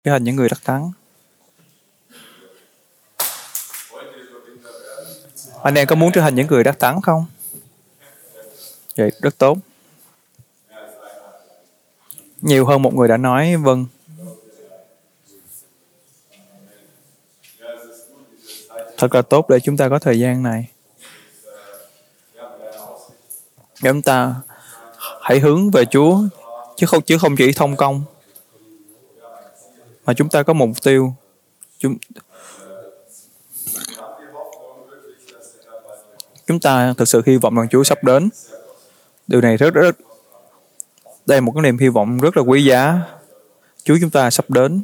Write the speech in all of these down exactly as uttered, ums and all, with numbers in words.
Trở thành những người đắc thắng. Anh em có muốn trở thành những người đắc thắng không? Vậy rất tốt. Nhiều hơn một người đã nói vâng. Thật là tốt để chúng ta có thời gian này. Để chúng ta hãy hướng về Chúa, chứ không chứ không chỉ thông công, mà chúng ta có một mục tiêu. Chúng chúng ta thực sự hy vọng rằng Chúa sắp đến. Điều này rất rất đây là một cái niềm hy vọng rất là quý giá. Chúa chúng ta sắp đến.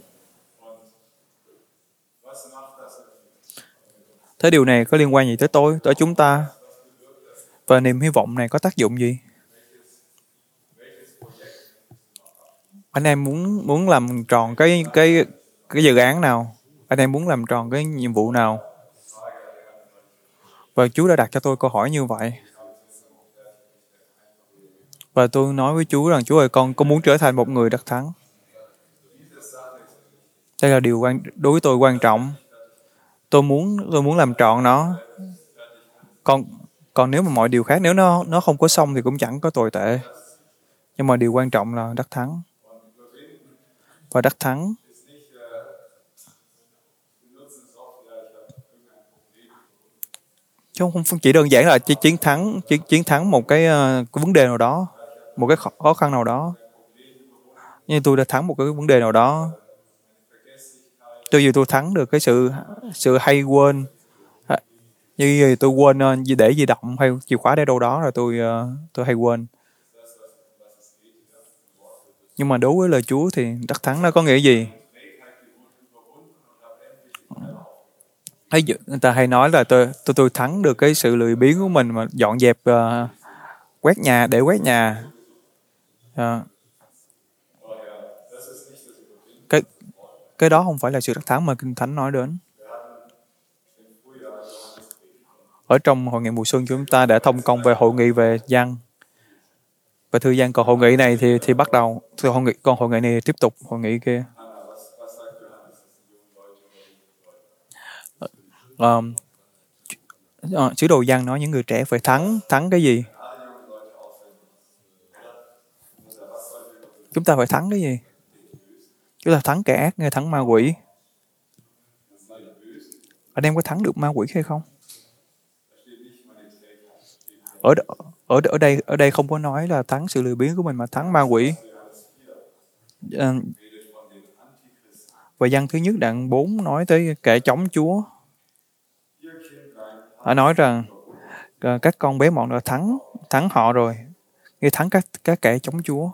Thế điều này có liên quan gì tới tôi, tới chúng ta? Và niềm hy vọng này có tác dụng gì? Anh em muốn muốn làm tròn cái cái cái dự án nào? Anh em muốn làm tròn cái nhiệm vụ nào? Và Chúa đã đặt cho tôi câu hỏi như vậy. Và tôi nói với Chúa rằng Chúa ơi, con có muốn trở thành một người đắc thắng. Đây là điều quan đối với tôi quan trọng. Tôi muốn tôi muốn làm trọn nó. Còn còn nếu mà mọi điều khác nếu nó nó không có xong thì cũng chẳng có tồi tệ. Nhưng mà điều quan trọng là đắc thắng. Và đắc thắng chứ không chỉ đơn giản là chỉ chiến thắng chiến, chiến thắng một cái, uh, cái vấn đề nào đó, một cái khó khăn nào đó. Nhưng tôi đã thắng một cái vấn đề nào đó. Cho dù tôi thắng được cái sự sự hay quên, như tôi quên uh, để di động hay chìa khóa để đâu đó rồi tôi uh, tôi hay quên. Nhưng mà đối với lời Chúa thì đắc thắng nó có nghĩa gì? Hay người ta hay nói là tôi tôi tôi thắng được cái sự lười biếng của mình mà dọn dẹp, uh, quét nhà để quét nhà. Uh, cái cái đó không phải là sự đắc thắng mà Kinh Thánh nói đến. Ở trong hội nghị mùa xuân chúng ta đã thông công về hội nghị về văn và thư văn, còn hội nghị này thì thì bắt đầu thì hội nghị còn hội nghị này tiếp tục hội nghị kia. Um, uh, sứ đồ Giăng nói những người trẻ phải thắng thắng cái gì? Chúng ta phải thắng cái gì? Chúng ta thắng kẻ ác hay thắng ma quỷ? Anh em có thắng được ma quỷ hay không? Ở ở ở đây ở đây không có nói là thắng sự lười biếng của mình mà thắng ma quỷ. Uh, và Giăng thứ nhất đoạn bốn nói tới kẻ chống Chúa. Họ nói rằng uh, các con bé mọn đã thắng thắng họ rồi, như thắng các các kẻ chống Chúa.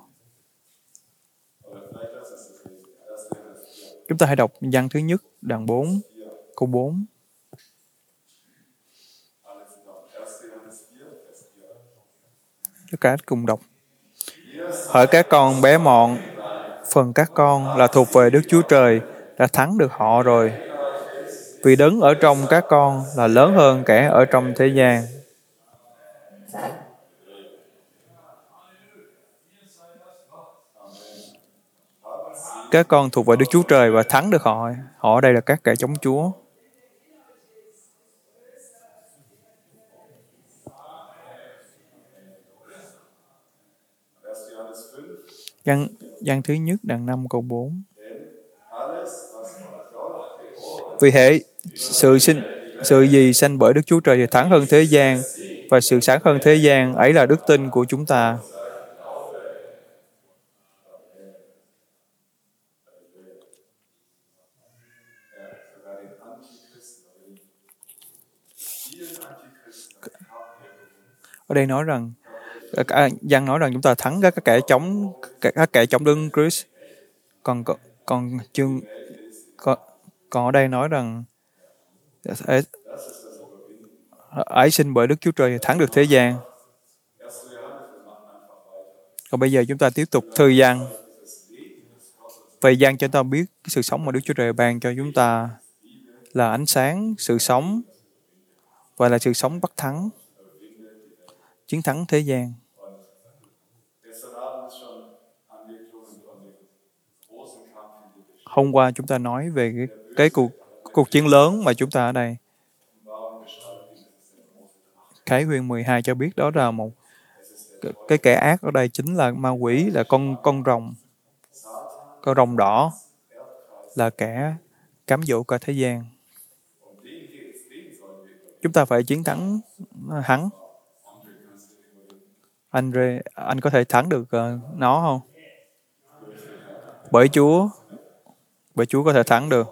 Chúng ta hãy đọc Giăng thứ nhất đoạn bốn câu bốn. Tất cả cùng đọc. Hỡi các con bé mọn, phần các con là thuộc về Đức Chúa Trời, đã thắng được họ rồi. Vì đấng ở trong các con là lớn hơn kẻ ở trong thế gian. Các con thuộc về Đức Chúa Trời và thắng được họ. Họ ở đây là các kẻ chống Chúa. Giăng, Giăng thứ nhất đoạn năm câu bốn. Vì hệ sự sinh sự gì sanh bởi Đức Chúa Trời thì thắng hơn thế gian, và sự sáng hơn thế gian ấy là đức tin của chúng ta. Ở đây nói rằng Giăng nói rằng chúng ta thắng các kẻ chống các kẻ chống Đấng Christ. Còn còn chương còn, còn ở đây nói rằng ấy sinh bởi Đức Chúa Trời thắng được thế gian. Còn bây giờ chúng ta tiếp tục thư Giăng. Về Giăng cho ta biết sự sống mà Đức Chúa Trời ban cho chúng ta là ánh sáng, sự sống và là sự sống bất thắng, chiến thắng thế gian. hôm qua chúng ta nói về cái, cái cuộc cuộc chiến lớn mà chúng ta ở đây. Khải Huyền mười hai cho biết đó là một cái, cái kẻ ác ở đây chính là ma quỷ, là con con rồng. Con rồng đỏ là kẻ cám dỗ cả thế gian. Chúng ta phải chiến thắng hắn. Andre, anh có thể thắng được uh, nó không? Bởi Chúa, bởi Chúa có thể thắng được.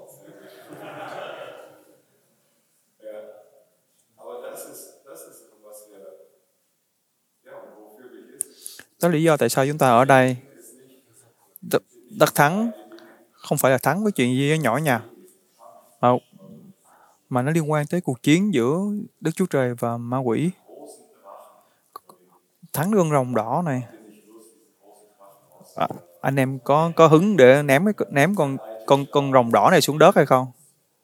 Đó là lý do tại sao chúng ta ở đây. Đắc thắng không phải là thắng với chuyện gì nhỏ nhặt, mà, mà nó liên quan tới cuộc chiến giữa Đức Chúa Trời và ma quỷ. Thắng con rồng đỏ này. À, anh em có có hứng để ném ném con con con rồng đỏ này xuống đất hay không?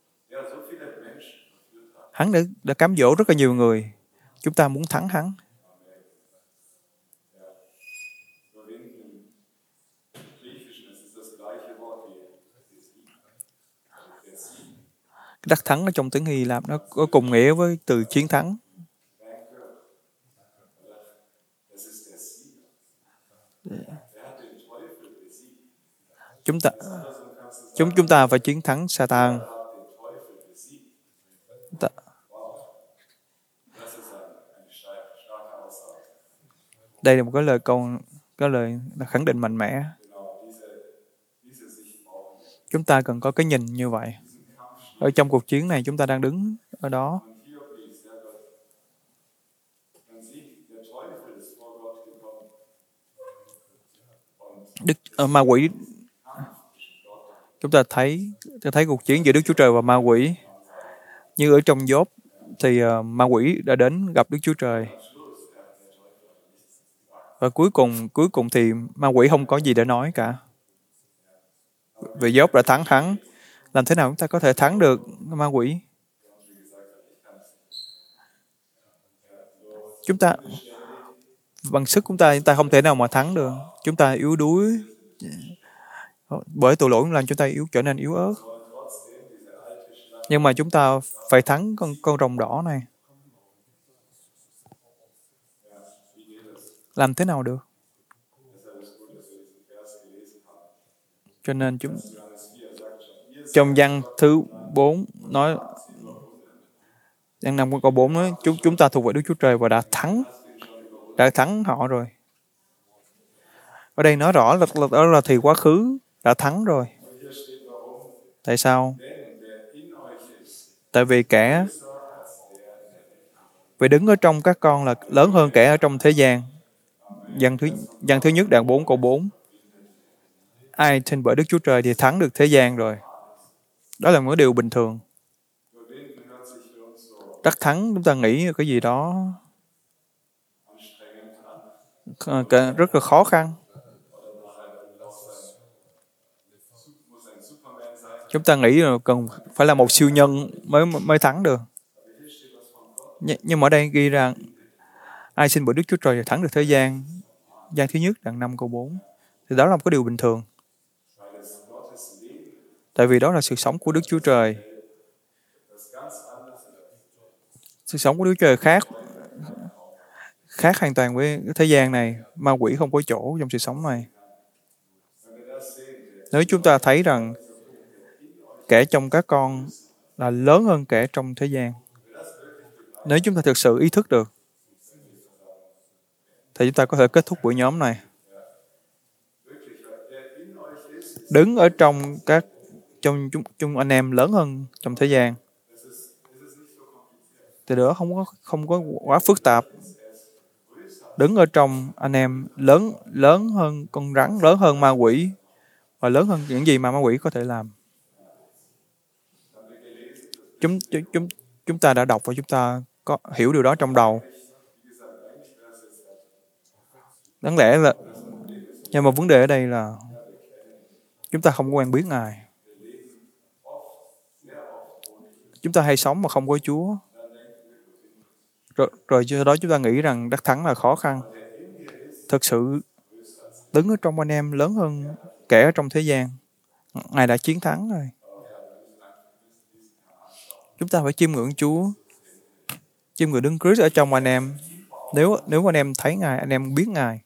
Hắn đã, đã cám dỗ rất là nhiều người. Chúng ta muốn thắng hắn. Đắc thắng ở trong tiếng Hy Lạp nó có cùng nghĩa với từ chiến thắng. Chúng ta chúng chúng ta phải chiến thắng Satan. Ta, đây là một cái lời câu, cái lời khẳng định mạnh mẽ. Chúng ta cần có cái nhìn như vậy. Ở trong cuộc chiến này chúng ta đang đứng ở đó. Đức uh, ma quỷ, chúng ta thấy ta thấy cuộc chiến giữa Đức Chúa Trời và ma quỷ. Như ở trong Gióp thì uh, ma quỷ đã đến gặp Đức Chúa Trời. Và cuối cùng cuối cùng thì ma quỷ không có gì để nói cả. Vì Gióp đã thắng hắn. Làm thế nào chúng ta có thể thắng được ma quỷ? Chúng ta bằng sức chúng ta chúng ta không thể nào mà thắng được. Chúng ta yếu đuối. Bởi tội lỗi làm chúng ta yếu trở nên yếu ớt. Nhưng mà chúng ta phải thắng con con rồng đỏ này. Làm thế nào được? Cho nên chúng trong văn thứ bốn nói, văn năm câu bốn nói chúng chúng ta thuộc về Đức Chúa Trời và đã thắng, đã thắng họ rồi. Ở đây nói rõ là, là đó là thì quá khứ đã thắng rồi. Tại sao? Tại vì kẻ vì đứng ở trong các con là lớn hơn kẻ ở trong thế gian. Văn thứ văn thứ nhất đoạn bốn câu bốn. Ai tin bởi Đức Chúa Trời thì thắng được thế gian rồi. Đó là một điều bình thường. Đắc thắng chúng ta nghĩ cái gì đó rất là khó khăn. Chúng ta nghĩ là cần phải là một siêu nhân mới mới thắng được. Nhưng mà ở đây ghi rằng ai xin bởi Đức Chúa Trời thì thắng được thế gian. Gian thứ nhất đoạn năm câu bốn. Thì đó là một cái điều bình thường. Tại vì đó là sự sống của Đức Chúa Trời. Sự sống của Đức Chúa Trời khác khác hoàn toàn với thế gian này. Ma quỷ không có chỗ trong sự sống này. Nếu chúng ta thấy rằng kẻ trong các con là lớn hơn kẻ trong thế gian, nếu chúng ta thực sự ý thức được, thì chúng ta có thể kết thúc buổi nhóm này. Đứng ở trong các trong chúng, chúng anh em lớn hơn trong thế gian, thì đó không có không có quá phức tạp. Đứng ở trong anh em lớn lớn hơn con rắn, lớn hơn ma quỷ và lớn hơn những gì mà ma quỷ có thể làm. Chúng chúng chúng ta đã đọc và chúng ta có hiểu điều đó trong đầu. Đáng lẽ là, nhưng mà vấn đề ở đây là chúng ta không quen biết Ngài. Chúng ta hay sống mà không có Chúa. Rồi, rồi do đó chúng ta nghĩ rằng đắc thắng là khó khăn. Thực sự đứng ở trong anh em lớn hơn kẻ ở trong thế gian. Ngài đã chiến thắng rồi. Chúng ta phải chiêm ngưỡng Chúa, chiêm ngưỡng Đấng Christ ở trong anh em. Nếu nếu anh em thấy Ngài, anh em biết Ngài,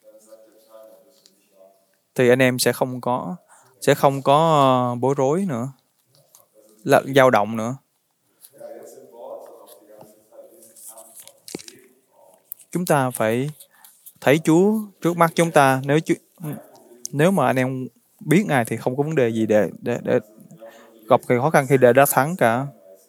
thì anh em sẽ không có sẽ không có ờ, bối rối nữa, là dao động nữa. Chúng ta phải thấy Chúa trước mắt chúng ta. Nếu Chúa, nếu mà anh em biết Ngài thì không có vấn đề gì để để để gặp cái khó khăn khi để đã thắng cả.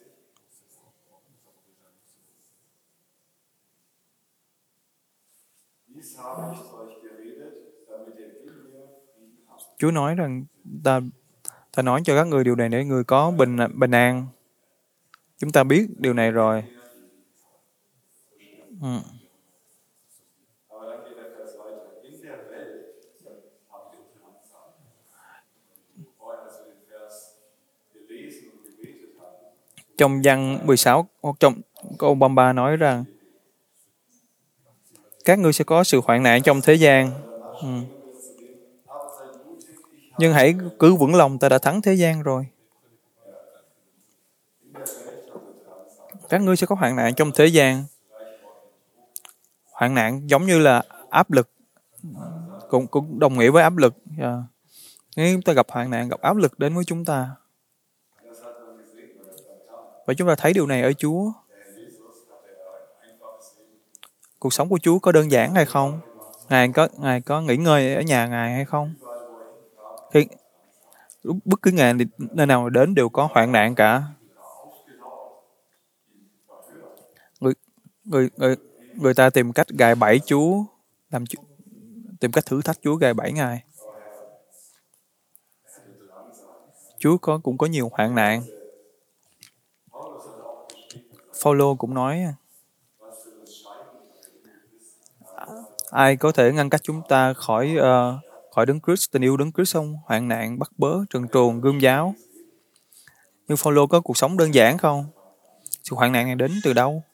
Chúa nói rằng ta ta nói cho các người điều này để người có bình bình an. Chúng ta biết điều này rồi. Ừ. Trong văn mười sáu, hoặc trong câu ba mươi ba nói rằng các ngươi sẽ có sự hoạn nạn trong thế gian. Ừ. Nhưng hãy cứ vững lòng, ta đã thắng thế gian rồi. Các ngươi sẽ có hoạn nạn trong thế gian. Hoạn nạn giống như là áp lực, cũng cũng đồng nghĩa với áp lực. Yeah. Nếu chúng ta gặp hoạn nạn, gặp áp lực đến với chúng ta, và chúng ta thấy điều này ở Chúa. Cuộc sống của Chúa có đơn giản hay không? Ngài có Ngài có nghỉ ngơi ở nhà Ngài hay không? Khi bất cứ ngày nơi nào đến đều có hoạn nạn cả. Người người người người ta tìm cách gài bẫy Chúa, làm tìm cách thử thách Chúa, gài bẫy Ngài. Chúa có cũng có nhiều hoạn nạn. Phaolô cũng nói, ai có thể ngăn cách chúng ta khỏi uh, khỏi Đấng Christ, tình yêu Đấng Christ không? Hoạn nạn, bắt bớ, trần truồng, gươm giáo. Nhưng Phaolô có cuộc sống đơn giản không? Sự hoạn nạn này đến từ đâu?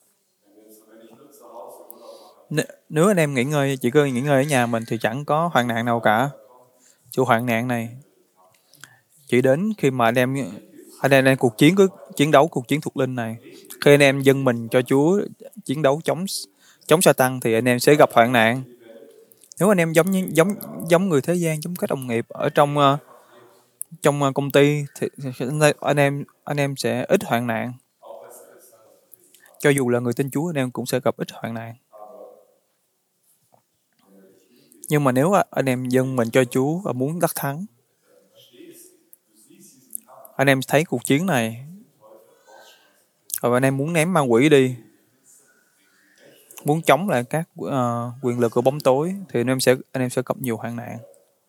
Nếu anh em nghỉ ngơi, chỉ có nghỉ ngơi ở nhà mình thì chẳng có hoạn nạn nào cả. Sự hoạn nạn này chỉ đến khi mà anh em anh em đang cuộc chiến cứ chiến đấu cuộc chiến thuộc linh này. Khi anh em dâng mình cho Chúa, chiến đấu chống chống Sa-tăng thì anh em sẽ gặp hoạn nạn. Nếu anh em giống như giống giống người thế gian, giống các đồng nghiệp ở trong uh, trong uh, công ty thì anh em anh em sẽ ít hoạn nạn. Cho dù là người tin Chúa, anh em cũng sẽ gặp ít hoạn nạn. Nhưng mà nếu anh em dâng mình cho Chúa và muốn đắc thắng, anh em thấy cuộc chiến này, và anh em muốn ném ma quỷ đi, muốn chống lại các uh, quyền lực của bóng tối, thì anh em sẽ anh em sẽ gặp nhiều hoạn nạn.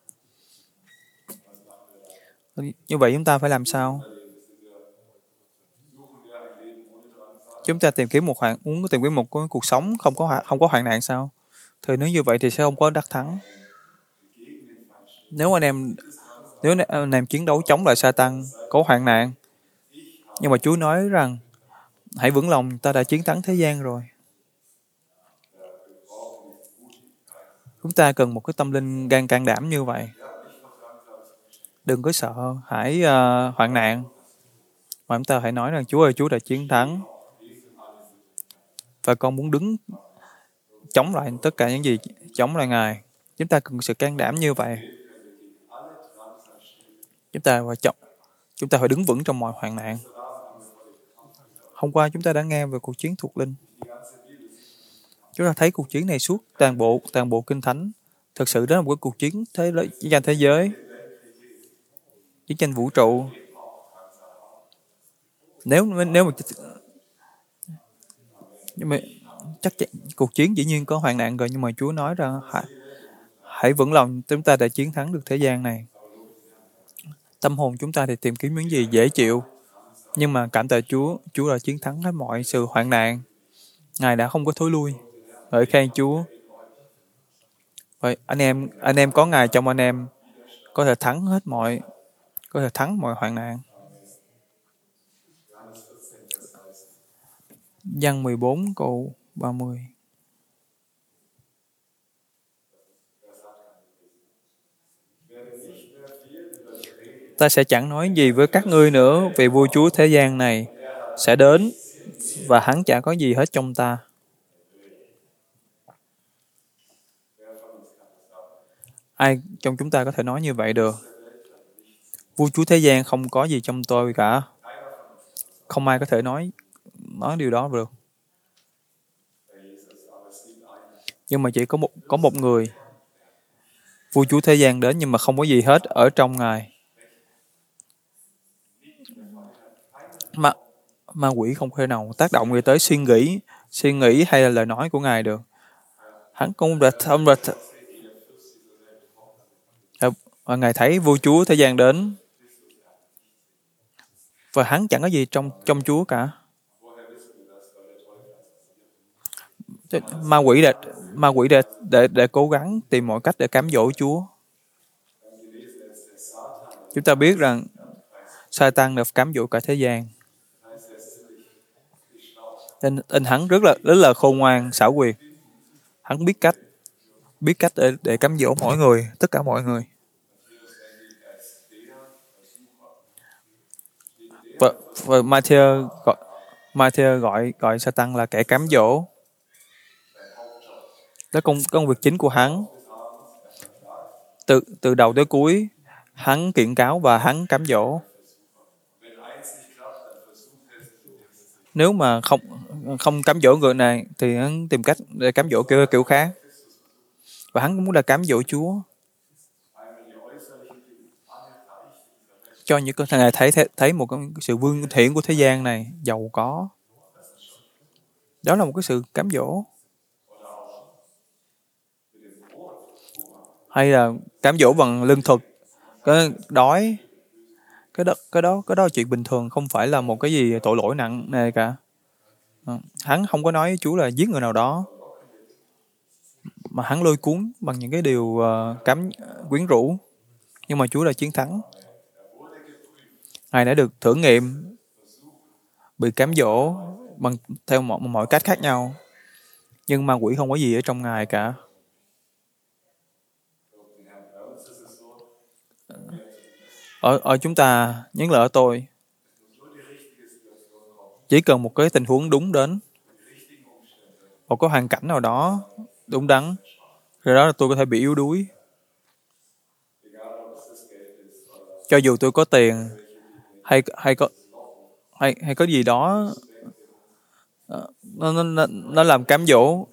Như vậy chúng ta phải làm sao? Chúng ta tìm kiếm một hoạn muốn tìm kiếm một cuộc sống không có không có hoạn nạn sao? Thì nếu như vậy thì sẽ không có đắc thắng. Nếu anh em nếu anh em chiến đấu chống lại Sa-tăng có hoạn nạn, nhưng mà Chúa nói rằng hãy vững lòng, ta đã chiến thắng thế gian rồi. Chúng ta cần một cái tâm linh gan can đảm như vậy. Đừng có sợ hãi uh, hoạn nạn, mà chúng ta hãy nói rằng Chúa ơi, Chúa đã chiến thắng, và con muốn đứng chống lại tất cả những gì chống lại Ngài. Chúng ta cần sự can đảm như vậy. Chúng ta phải chọn, chúng ta phải đứng vững trong mọi hoạn nạn. Hôm qua chúng ta đã nghe về cuộc chiến thuộc linh. Chúng ta thấy cuộc chiến này suốt toàn bộ toàn bộ Kinh Thánh. Thực sự đó là một cuộc chiến thế chiến tranh thế giới, chiến tranh vũ trụ. Nếu nếu mà nhưng mà chắc chắn cuộc chiến dĩ nhiên có hoạn nạn rồi, nhưng mà Chúa nói rằng hãy, hãy vững lòng, chúng ta đã chiến thắng được thế gian này. Tâm hồn chúng ta thì tìm kiếm những gì dễ chịu, nhưng mà cảm tạ Chúa, Chúa đã chiến thắng hết mọi sự hoạn nạn. Ngài đã không có thối lui. Hỡi khen Chúa. Vậy anh em anh em có Ngài trong anh em, có thể thắng hết mọi có thể thắng mọi hoạn nạn. Giăng mười bốn câu ba mươi. Ta sẽ chẳng nói gì với các ngươi nữa, vì vua chúa thế gian này sẽ đến và hắn chả có gì hết trong ta. Ai trong chúng ta có thể nói như vậy được? Vua chúa thế gian không có gì trong tôi cả. Không ai có thể nói nói điều đó được. Nhưng mà chỉ có một có một người. Vua chúa thế gian đến nhưng mà không có gì hết ở trong Ngài. Ma, ma quỷ không thể nào tác động người tới suy nghĩ, suy nghĩ hay là lời nói của Ngài được. Hắn cũng đã không đã và Ngài thấy vua chúa thế gian đến và hắn chẳng có gì trong trong Chúa cả. Ma quỷ để ma quỷ để để để cố gắng tìm mọi cách để cám dỗ Chúa. Chúng ta biết rằng Satan đã cám dỗ cả thế gian. Nên, nên hắn rất là rất là khôn ngoan, xảo quyệt. Hắn biết cách biết cách để để cám dỗ mọi người, tất cả mọi người. Và, và Matthew gọi Matthew gọi gọi Satan là kẻ cám dỗ. Đó công công việc chính của hắn. Từ từ đầu tới cuối, hắn kiện cáo và hắn cám dỗ. Nếu mà không không cám dỗ người này thì hắn tìm cách để cám dỗ kiểu kiểu khác. Và hắn cũng muốn là cám dỗ Chúa. Cho những con thằng này thấy thấy một cái sự vương thiện của thế gian này giàu có. Đó là một cái sự cám dỗ. Hay là cám dỗ bằng lương thực, cái đói, cái đó cái đó cái đó là chuyện bình thường, không phải là một cái gì tội lỗi nặng nề cả. Hắn không có nói với Chúa là giết người nào đó, mà hắn lôi cuốn bằng những cái điều uh, cấm quyến rũ. Nhưng mà Chúa là chiến thắng. Ngài đã được thử nghiệm, bị cám dỗ bằng theo mọi, mọi cách khác nhau. Nhưng ma quỷ không có gì ở trong Ngài cả. Ở, ở chúng ta, nhất là ở tôi, chỉ cần một cái tình huống đúng đến, một cái hoàn cảnh nào đó đúng đắn, rồi đó là tôi có thể bị yếu đuối. Cho dù tôi có tiền hay hay có hay hay có gì đó nó nó nó làm cám dỗ.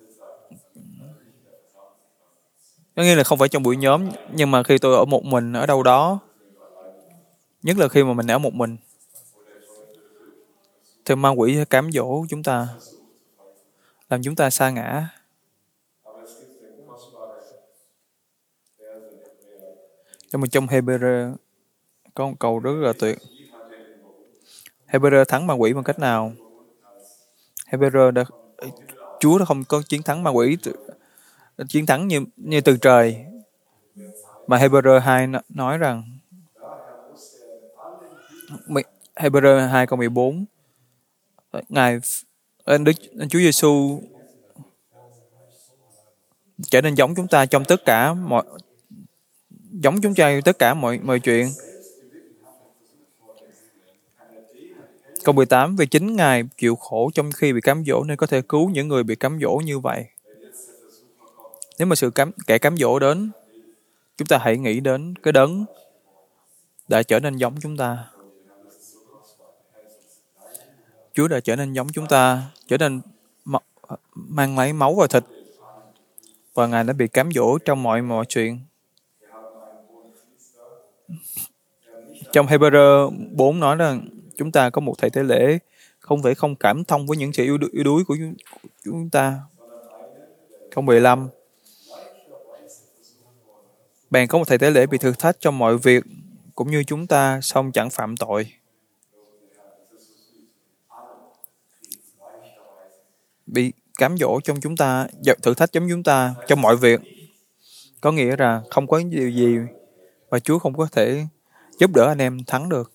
Có nghĩa là không phải trong buổi nhóm, nhưng mà khi tôi ở một mình ở đâu đó, nhất là khi mà mình ở một mình, thì ma quỷ sẽ cám dỗ chúng ta, làm chúng ta sa ngã. Nhưng mà trong Hebrew có một câu rất là tuyệt. Hebrew thắng ma quỷ bằng cách nào? Hebrew đã Chúa đã không có chiến thắng ma quỷ, chiến thắng như như từ trời. Mà Hebrew hai nói rằng, Hebrew hai câu mười bốn, Ngài Đức Chúa Giêsu trở nên giống chúng ta trong tất cả mọi giống chúng ta tất cả mọi mọi chuyện. Câu mười tám, vì chính Ngài chịu khổ trong khi bị cám dỗ nên có thể cứu những người bị cám dỗ như vậy. Nếu mà sự cám, kẻ cám dỗ đến, chúng ta hãy nghĩ đến cái đấng đã trở nên giống chúng ta. Chúa đã trở nên giống chúng ta, trở nên mang lấy máu và thịt, và Ngài đã bị cám dỗ trong mọi mọi chuyện. Trong Hebrew bốn nói rằng chúng ta có một thầy tế lễ không thể không cảm thông với những sự yếu đuối, yếu đuối của chúng ta. Câu mười lăm, bèn có một thầy tế lễ bị thử thách trong mọi việc cũng như chúng ta, song chẳng phạm tội. Bị cám dỗ trong chúng ta, thử thách giống chúng ta trong mọi việc, có nghĩa là không có điều gì mà Chúa không có thể giúp đỡ anh em thắng được.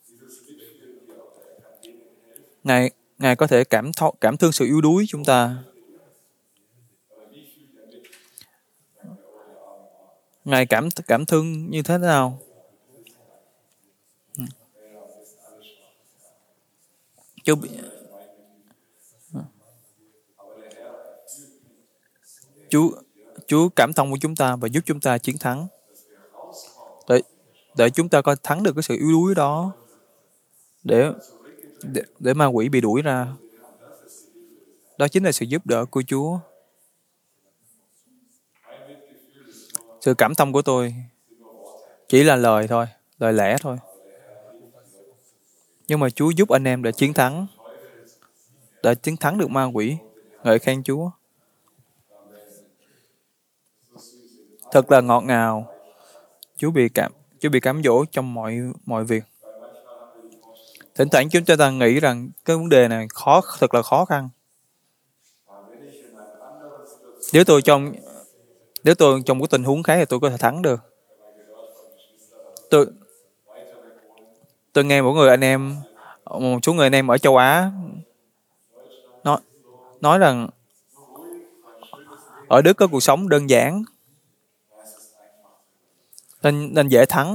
Ngài Ngài có thể cảm thọ, cảm thương sự yếu đuối chúng ta. Ngài cảm cảm thương như thế nào? Chúa, Chúa, Chúa cảm thông của chúng ta và giúp chúng ta chiến thắng. Để, để chúng ta có thắng được cái sự yếu đuối đó. Để, để, để ma quỷ bị đuổi ra. Đó chính là sự giúp đỡ của Chúa. Sự cảm thông của tôi chỉ là lời thôi, lời lẽ thôi. Nhưng mà Chúa giúp anh em để chiến thắng, để chiến thắng được ma quỷ. Ngợi khen Chúa. Thật là ngọt ngào. Chúa bị cảm, Chúa bị cám dỗ trong mọi mọi việc. Thỉnh thoảng chúng ta nghĩ rằng cái vấn đề này khó, thật là khó khăn. Nếu tôi trong nếu tôi trong cái tình huống khác thì tôi có thể thắng được. Tôi tôi nghe mỗi người anh em, một số người anh em ở châu Á nói nói rằng ở Đức có cuộc sống đơn giản nên nên dễ thắng,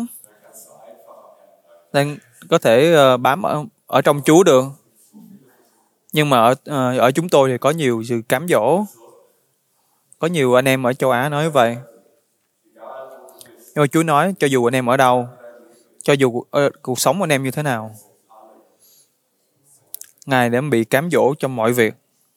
nên có thể uh, bám ở, ở trong Chúa được. Nhưng mà ở uh, ở chúng tôi thì có nhiều sự cám dỗ. Có nhiều anh em ở châu Á nói vậy. Nhưng mà Chúa nói cho dù anh em ở đâu, cho dù uh, cuộc sống anh em như thế nào, Ngài đã bị cám dỗ trong mọi việc.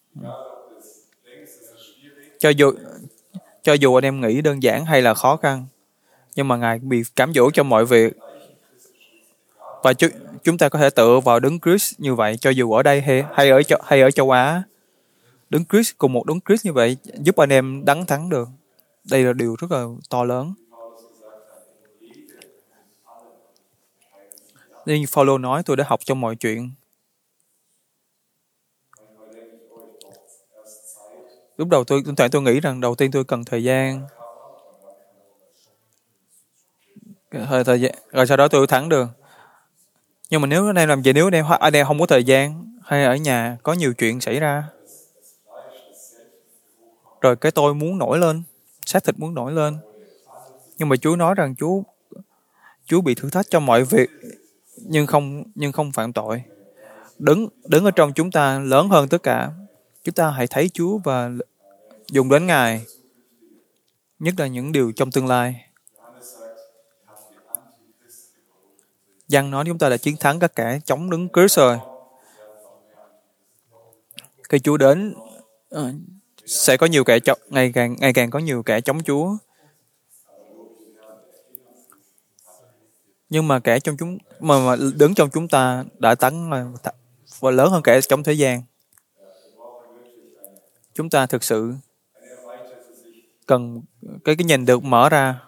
Cho dù cho dù anh em nghĩ đơn giản hay là khó khăn, nhưng mà Ngài bị cám dỗ trong mọi việc. Và chu, chúng ta có thể tựa vào Đấng Christ như vậy, cho dù ở đây hay, hay ở hay ở châu Á. Đấng Christ, cùng một Đấng Christ như vậy giúp anh em đắng thắng được. Đây là điều rất là to lớn. Như Phaolô nói, tôi đã học trong mọi chuyện. Lúc đầu tôi tôi, tôi nghĩ rằng đầu tiên tôi cần thời gian. Thời, thời gian. Rồi sau đó tôi thắng được. Nhưng mà nếu anh em làm gì, nếu anh em, anh em không có thời gian, hay ở nhà có nhiều chuyện xảy ra, rồi cái tôi muốn nổi lên, xác thịt muốn nổi lên. Nhưng mà Chúa nói rằng Chúa Chúa bị thử thách trong mọi việc, nhưng không nhưng không phạm tội. Đứng đứng ở trong chúng ta lớn hơn tất cả. Chúng ta hãy thấy Chúa và dùng đến Ngài, nhất là những điều trong tương lai. Giăng nói chúng ta đã chiến thắng các kẻ chống Đấng Christ rồi. Khi Chúa đến, sẽ có nhiều kẻ chống, ngày càng ngày càng có nhiều kẻ chống Chúa. Nhưng mà kẻ trong chúng mà, mà đứng trong chúng ta đã thắng và lớn hơn kẻ trong thế gian. Chúng ta thực sự cần cái cái nhìn được mở ra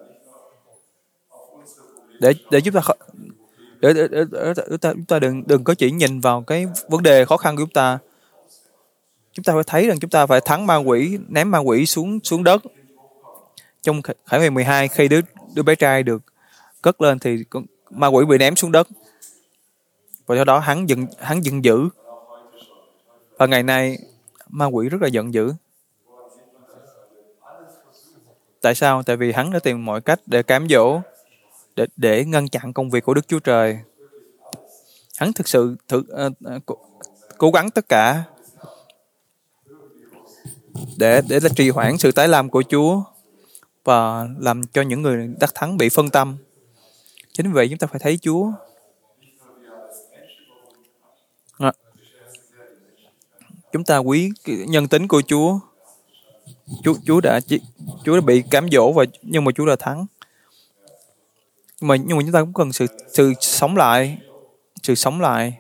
để để chúng ta để, để, để, để, để chúng ta đừng đừng có chỉ nhìn vào cái vấn đề khó khăn của chúng ta. Chúng ta phải thấy rằng chúng ta phải thắng ma quỷ, ném ma quỷ xuống xuống đất. Trong Khải Huyền mười hai, khi đứa đứa bé trai được cất lên thì ma quỷ bị ném xuống đất. Và do đó hắn giận hắn giận dữ. Và ngày nay ma quỷ rất là giận dữ. Tại sao? Tại vì hắn đã tìm mọi cách để cám dỗ, để, để ngăn chặn công việc của Đức Chúa Trời. Hắn thực sự thử, uh, uh, cố, cố gắng tất cả để để là trì hoãn sự tái lâm của Chúa và làm cho những người đắc thắng bị phân tâm. Chính vì vậy chúng ta phải thấy Chúa. À, chúng ta quý nhân tính của Chúa. Chúa Chúa đã Chúa đã bị cám dỗ và nhưng mà Chúa đã thắng. Nhưng mà nhưng mà chúng ta cũng cần sự sự sống lại, sự sống lại.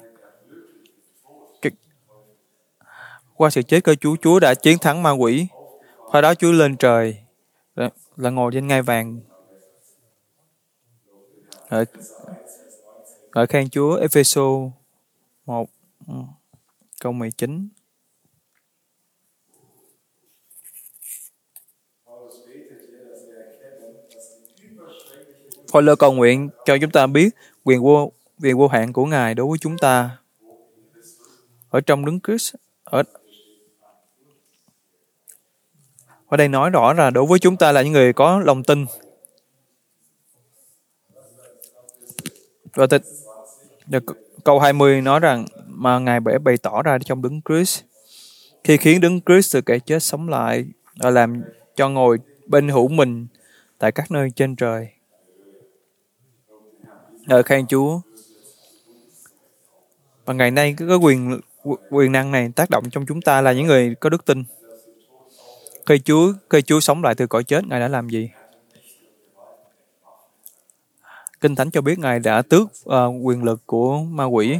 Qua sự chết của Chúa, Chúa đã chiến thắng ma quỷ. Qua đó Chúa lên trời là, là ngồi trên ngai vàng. Ngợi, ngợi khen Chúa. Ê-phê-sô một câu mười chín. Phaolô cầu nguyện cho chúng ta biết quyền vô quyền vô hạn của Ngài đối với chúng ta ở trong Đấng Christ. Ở ở đây nói rõ là đối với chúng ta là những người có lòng tin. Và câu hai mươi nói rằng mà Ngài bẻ bày tỏ ra trong Đấng Christ, khi khiến Đấng Christ từ kẻ chết sống lại và làm cho ngồi bên hữu mình tại các nơi trên trời. Ngợi khen Chúa. Và ngày nay cái quyền quyền năng này tác động trong chúng ta là những người có đức tin. Khi Chúa khi Chúa sống lại từ cõi chết, Ngài đã làm gì? Kinh Thánh cho biết Ngài đã tước uh, quyền lực của ma quỷ.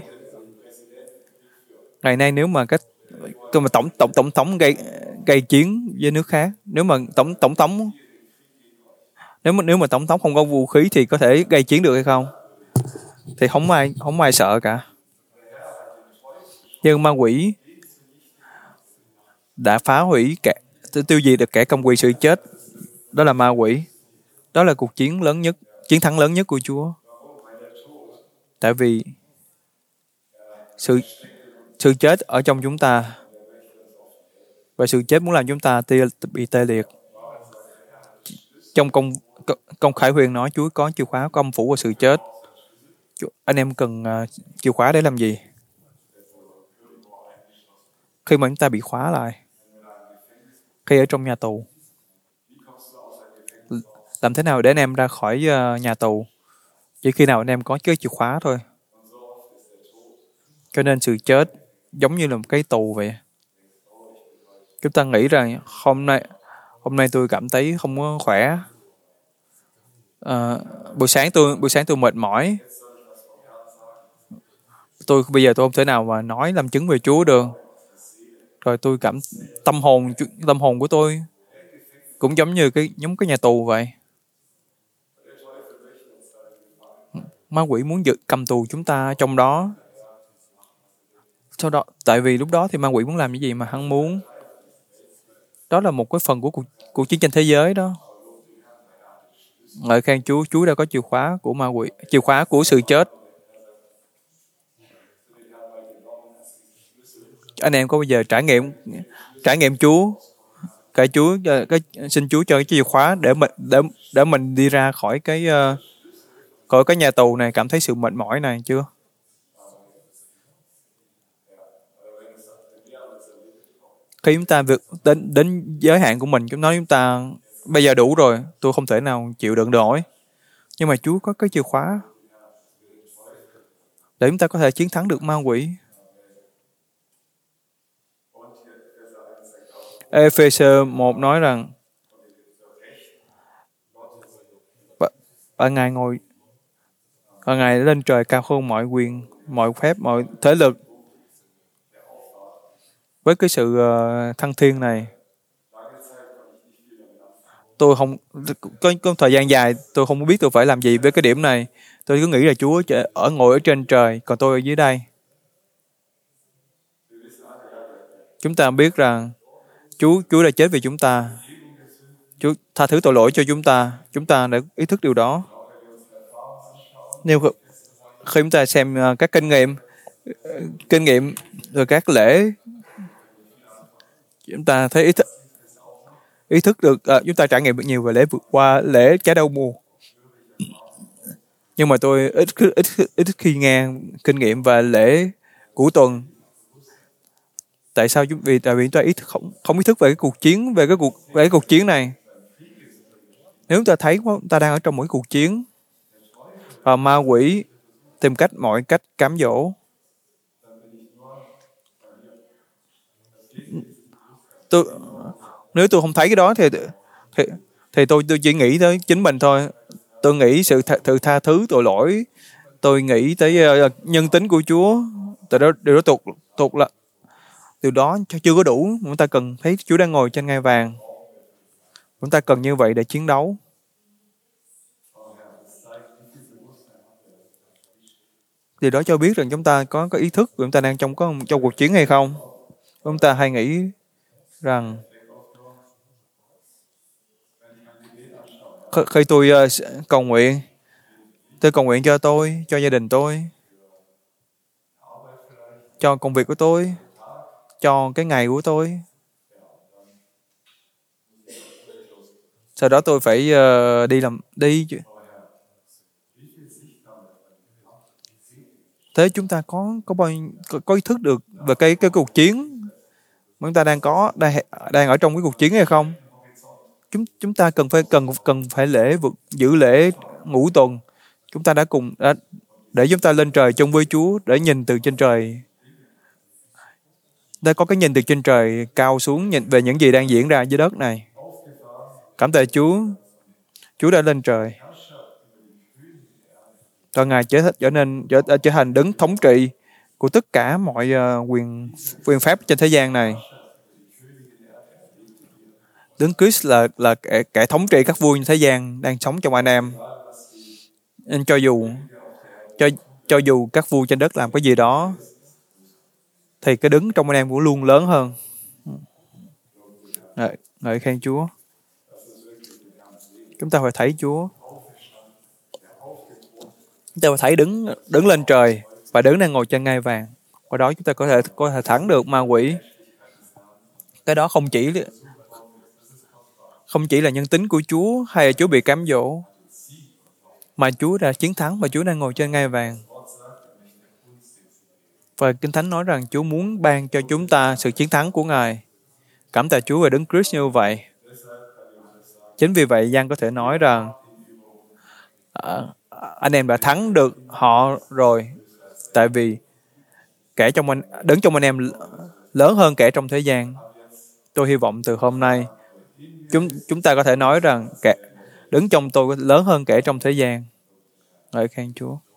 Ngày nay nếu mà các mà tổng tổng tổng thống gây gây chiến với nước khác, nếu mà tổng tổng thống nếu mà nếu mà tổng thống không có vũ khí thì có thể gây chiến được hay không? Thì không ai không ai sợ cả. Nhưng ma quỷ đã phá hủy kẻ, tiêu diệt được kẻ cầm quyền sự chết. Đó là ma quỷ. Đó là cuộc chiến lớn nhất, chiến thắng lớn nhất của Chúa. Tại vì sự sự chết ở trong chúng ta, và sự chết muốn làm chúng ta tê, bị tê liệt. Trong công công Khải Huyền nói Chúa có chìa khóa của âm phủ và sự chết. Anh em cần uh, chìa khóa để làm gì? Khi mà chúng ta bị khóa lại, khi ở trong nhà tù, làm thế nào để anh em ra khỏi uh, nhà tù? Chỉ khi nào anh em có cái chìa khóa thôi. Cho nên sự chết giống như là một cái tù vậy. Chúng ta nghĩ rằng hôm nay hôm nay tôi cảm thấy không có khỏe. À, buổi sáng tôi buổi sáng tôi mệt mỏi. Tôi bây giờ tôi không thể nào mà nói làm chứng về Chúa được. Rồi tôi cảm tâm hồn tâm hồn của tôi cũng giống như cái giống cái nhà tù vậy. Ma quỷ muốn giữ cầm tù chúng ta trong đó. Sau đó, tại vì lúc đó thì ma quỷ muốn làm cái gì mà hắn muốn. Đó là một cái phần của cuộc, cuộc chiến tranh thế giới đó. Ngợi khen Chúa, Chúa đã có chìa khóa của ma quỷ, chìa khóa của sự chết. Anh em có bao giờ trải nghiệm trải nghiệm Chúa, cái Chúa, cái xin Chúa cho cái chìa khóa để mình để để mình đi ra khỏi cái uh, khỏi cái nhà tù này, cảm thấy sự mệt mỏi này chưa? Khi chúng ta vượt đến đến giới hạn của mình, chúng nói chúng ta bây giờ đủ rồi, tôi không thể nào chịu đựng nổi. Nhưng mà Chúa có cái chìa khóa để chúng ta có thể chiến thắng được ma quỷ. Ê-phê-sơ một nói rằng ở Ngài ngồi ở Ngài lên trời cao hơn mọi quyền, mọi phép, mọi thế lực. Với cái sự uh, thăng thiên này, tôi không có, có thời gian dài tôi không biết tôi phải làm gì với cái điểm này. Tôi cứ nghĩ là Chúa ở ngồi ở trên trời, còn tôi ở dưới đây. Chúng ta biết rằng Chúa Chúa đã chết vì chúng ta. Chúa tha thứ tội lỗi cho chúng ta. Chúng ta đã ý thức điều đó. Nếu khi chúng ta xem các kinh nghiệm kinh nghiệm rồi các lễ, chúng ta thấy ý thức ý thức được à, chúng ta trải nghiệm được nhiều về lễ vượt qua lễ trái đau mùa. Nhưng mà tôi ít ít ít khi nghe kinh nghiệm và lễ của tuần. Tại sao? Vì tại vì chúng ta ý thức, không không ý thức về cái cuộc chiến về cái cuộc về cái cuộc chiến này. Nếu chúng ta thấy chúng ta đang ở trong một cuộc chiến và ma quỷ tìm cách mọi cách cám dỗ, tôi nếu tôi không thấy cái đó thì thì, thì tôi tôi chỉ nghĩ tới chính mình thôi. Tôi nghĩ sự th- sự tha thứ tội lỗi. Tôi nghĩ tới uh, nhân tính của Chúa. Từ đó điều đó tục tục là từ đó chưa có đủ. Chúng ta cần thấy Chúa đang ngồi trên ngai vàng. Chúng ta cần như vậy để chiến đấu. Điều đó cho biết rằng chúng ta có có ý thức chúng ta đang trong có trong cuộc chiến hay không. Chúng ta hay nghĩ rằng khi tôi uh, cầu nguyện, tôi cầu nguyện cho tôi, cho gia đình tôi, cho công việc của tôi, cho cái ngày của tôi. Sau đó tôi phải uh, đi làm đi. Thế chúng ta có có bao có, có ý thức được về cái cái cuộc chiến mà chúng ta đang có đang đang ở trong cái cuộc chiến hay không? Chúng chúng ta cần phải cần cần phải lễ vực giữ lễ ngũ tuần. Chúng ta đã cùng đã, để chúng ta lên trời chung với Chúa, để nhìn từ trên trời, để có cái nhìn từ trên trời cao xuống, nhìn về những gì đang diễn ra dưới đất này. Cảm tạ Chúa, Chúa đã lên trời và Ngài trở trở nên trở, trở thành đấng thống trị của tất cả mọi uh, quyền quyền pháp trên thế gian này. Đấng Christ là là kẻ, kẻ thống trị các vua trên thế gian đang sống trong anh em. Nên cho dù cho cho dù các vua trên đất làm cái gì đó, thì cái đứng trong anh em cũng luôn lớn hơn. Ngợi, ngợi khen Chúa. Chúng ta phải thấy Chúa. Chúng ta phải thấy đứng đứng lên trời và đứng đang ngồi trên ngai vàng. Qua đó chúng ta có thể có thể thắng được ma quỷ. Cái đó không chỉ không chỉ là nhân tính của Chúa hay là Chúa bị cám dỗ, mà Chúa đã chiến thắng và Chúa đang ngồi trên ngai vàng. Và Kinh Thánh nói rằng Chúa muốn ban cho chúng ta sự chiến thắng của Ngài. Cảm tạ Chúa về Đấng Christ như vậy. Chính vì vậy Giăng có thể nói rằng à, anh em đã thắng được họ rồi, tại vì kẻ trong anh đứng trong anh em lớn hơn kẻ trong thế gian. Tôi hy vọng từ hôm nay chúng chúng ta có thể nói rằng kẻ đứng trong tôi lớn hơn kẻ trong thế gian. Ngợi khen Chúa.